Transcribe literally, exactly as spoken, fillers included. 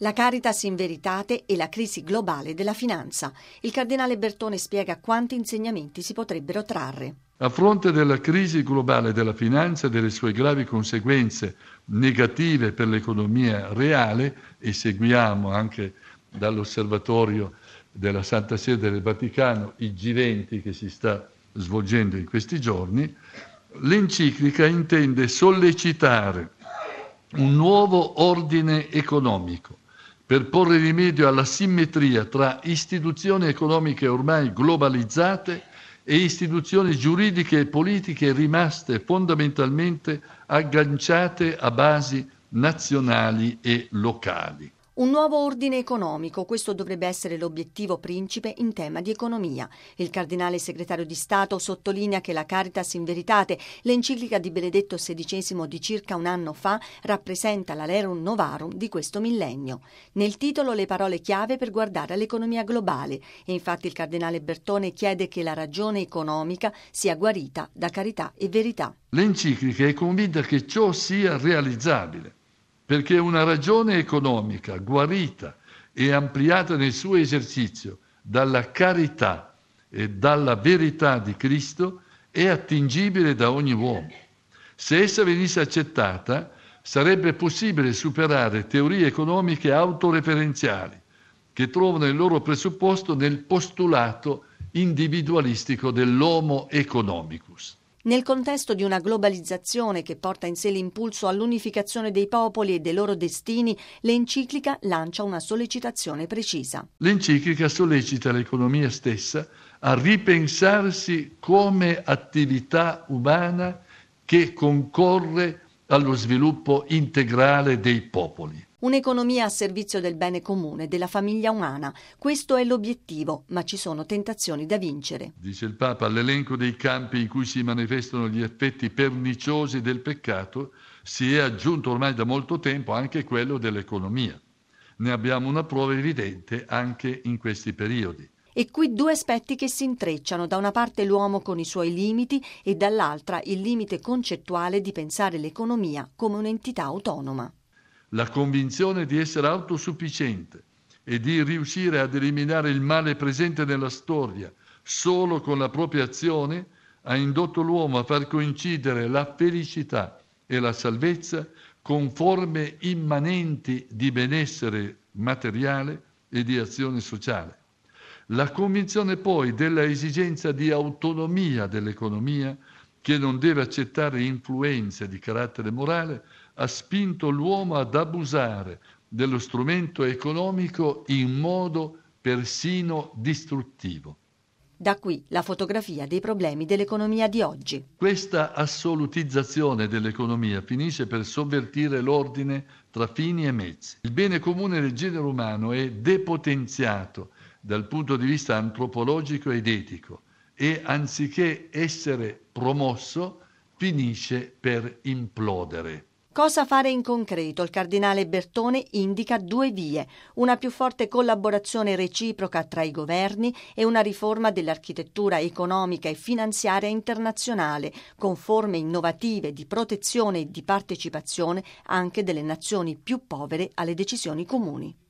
La Caritas in Veritate e la crisi globale della finanza. Il cardinale Bertone spiega quanti insegnamenti si potrebbero trarre. A fronte della crisi globale della finanza e delle sue gravi conseguenze negative per l'economia reale, e seguiamo anche dall'osservatorio della Santa Sede del Vaticano il G venti che si sta svolgendo in questi giorni, l'enciclica intende sollecitare un nuovo ordine economico per porre rimedio alla simmetria tra istituzioni economiche ormai globalizzate e istituzioni giuridiche e politiche rimaste fondamentalmente agganciate a basi nazionali e locali. Un nuovo ordine economico, questo dovrebbe essere l'obiettivo principe in tema di economia. Il cardinale segretario di Stato sottolinea che la Caritas in Veritate, l'enciclica di Benedetto sedicesimo di circa un anno fa, rappresenta la Rerum Novarum di questo millennio. Nel titolo le parole chiave per guardare all'economia globale e infatti il cardinale Bertone chiede che la ragione economica sia guarita da carità e verità. L'enciclica è convinta che ciò sia realizzabile, perché una ragione economica guarita e ampliata nel suo esercizio dalla carità e dalla verità di Cristo è attingibile da ogni uomo. Se essa venisse accettata, sarebbe possibile superare teorie economiche autoreferenziali che trovano il loro presupposto nel postulato individualistico dell'homo economicus. Nel contesto di una globalizzazione che porta in sé l'impulso all'unificazione dei popoli e dei loro destini, l'enciclica lancia una sollecitazione precisa. L'enciclica sollecita l'economia stessa a ripensarsi come attività umana che concorre allo sviluppo integrale dei popoli. Un'economia a servizio del bene comune, della famiglia umana. Questo è l'obiettivo, ma ci sono tentazioni da vincere. Dice il Papa, all'elenco dei campi in cui si manifestano gli effetti perniciosi del peccato si è aggiunto ormai da molto tempo anche quello dell'economia. Ne abbiamo una prova evidente anche in questi periodi. E qui due aspetti che si intrecciano, da una parte l'uomo con i suoi limiti e dall'altra il limite concettuale di pensare l'economia come un'entità autonoma. La convinzione di essere autosufficiente e di riuscire ad eliminare il male presente nella storia solo con la propria azione ha indotto l'uomo a far coincidere la felicità e la salvezza con forme immanenti di benessere materiale e di azione sociale. La convinzione poi della esigenza di autonomia dell'economia, che non deve accettare influenze di carattere morale, ha spinto l'uomo ad abusare dello strumento economico in modo persino distruttivo. Da qui la fotografia dei problemi dell'economia di oggi. Questa assolutizzazione dell'economia finisce per sovvertire l'ordine tra fini e mezzi. Il bene comune del genere umano è depotenziato dal punto di vista antropologico ed etico e anziché essere promosso finisce per implodere. Cosa fare in concreto? Il cardinale Bertone indica due vie, una più forte collaborazione reciproca tra i governi e una riforma dell'architettura economica e finanziaria internazionale, con forme innovative di protezione e di partecipazione anche delle nazioni più povere alle decisioni comuni.